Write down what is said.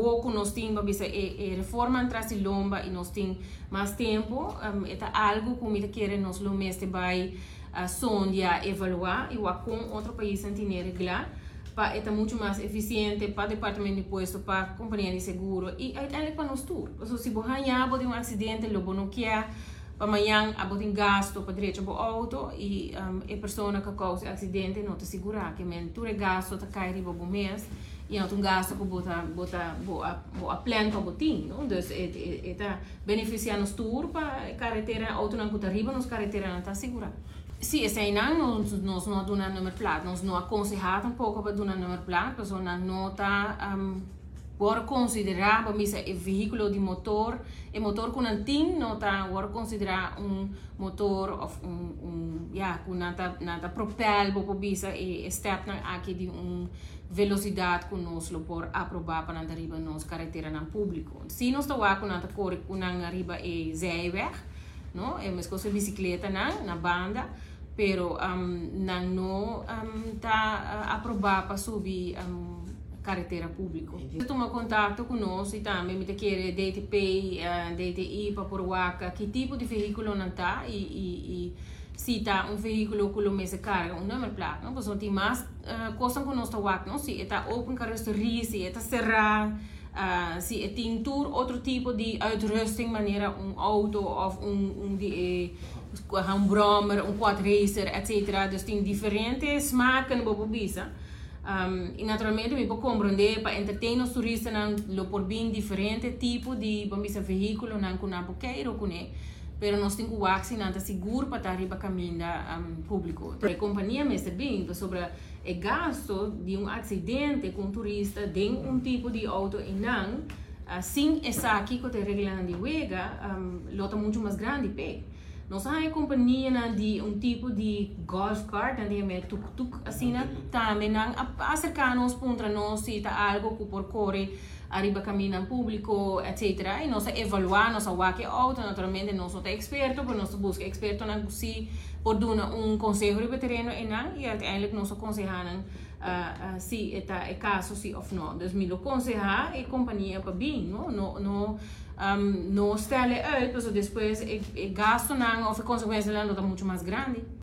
pouco nós temos reforma traz lomba e nós temos mais tempo, é algo que me quer nós lo mestre vai sonhar evaluar e com outro país não tem regular para é muito mais eficiente para o departamento de imposto, para a companhia de seguro e uiteindelijk para nós tudo. Então, se você ganhar um acidente, logo não quer para amanhã tem gasto para direito do auto e a pessoa que causa o acidente não te segura que tu é gasto tá cai riba do mês e não gasto que bota a plano para botin, não? Então é beneficiar nos tour para carretera auto não custa riba nos carretera não tá segura. Sim, esse aí nós não dona número placa, nós não aconselhamos um pouco para dona número placa, pessoa não tá por considerar para mim o veículo de motor, o motor com antim não tá por considerar motor ou com nada propel para bisa e step na aqui de velocidade que nós lo por aprovar para andar riba nos carretera na público. Se nós está com nada corre com na riba e zeeweg, no, é mesmo com bicicleta na banda, pero não tá aprovar para subir carretera público. Eu tomo contato conosco e também me quer DTP, DTI para por waka, que tipo de veículo não tá e se tá veículo que lo mese carga número placa, não? Porque tem mais coisas que nós tá waka, não? Se tá open carroceria, se tá cerrado, se tem outro tipo de uitrusting, maneira auto ou brommer, quad racer, etc. Dus tem diferentes smaken bobo bisa. E naturalmente me pode compreender para entertainer os turistas não por bem diferente tipo de veículo não com a boqueiro com pero nós temos o axi não seguro para estar riba caminho público. A companhia me bem sobre o gasto de acidente com turista de tipo de auto e não sem essa aqui que te regla de wega lota muito mais grande pé. Nós temos a companhia de tipo de golf cart, de tuk-tuk, assim, também acercar-nos para nós se está algo que por correr arriba caminho público, etc. E nós evaluar nossa wake auto, naturalmente nós somos expertos, mas nós buscamos expertos se por dar conselho de terreno e uiteindelijk nós aconselhamos se é caso se ou não. Dus me aconselhar a companhia para bem, não stellen uit, dus depois o gasto não ou a consequência não está muito mais grande.